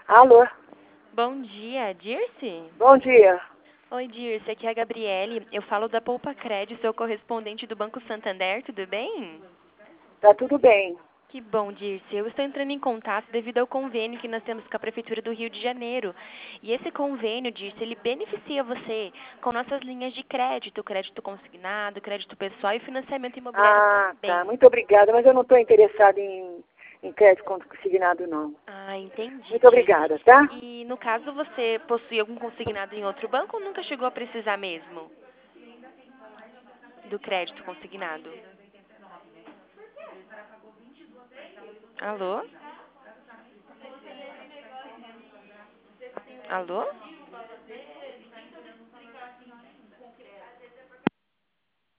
Alô, Bom dia, Dirce? bom dia. Oi, Dirce, aqui é a Gabriele. Eu falo da Poupa Cred, sou correspondente do Banco Santander, tudo bem? Tá tudo bem. Que bom, Dirce. Eu estou entrando em contato devido ao convênio que nós temos com a Prefeitura do Rio de Janeiro. E esse convênio, Dirce, ele beneficia você com nossas linhas de crédito, crédito consignado, crédito pessoal e financiamento imobiliário Ah, tá. também. Muito obrigada, mas eu não estou interessada em crédito consignado, não. Ah, entendi, Muito Dirce. obrigada, tá? E no caso, você possui algum consignado em outro banco ou nunca chegou a precisar mesmo do crédito consignado? Alô? Alô?